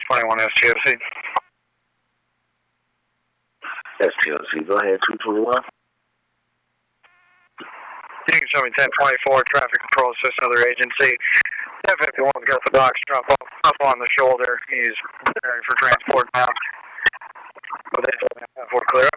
21 STOC. STOC, go ahead, 221. You can show me 1024, traffic control assist other agency. 1051's got the box drop up on the shoulder. He's preparing for transport now. But they told me for clear.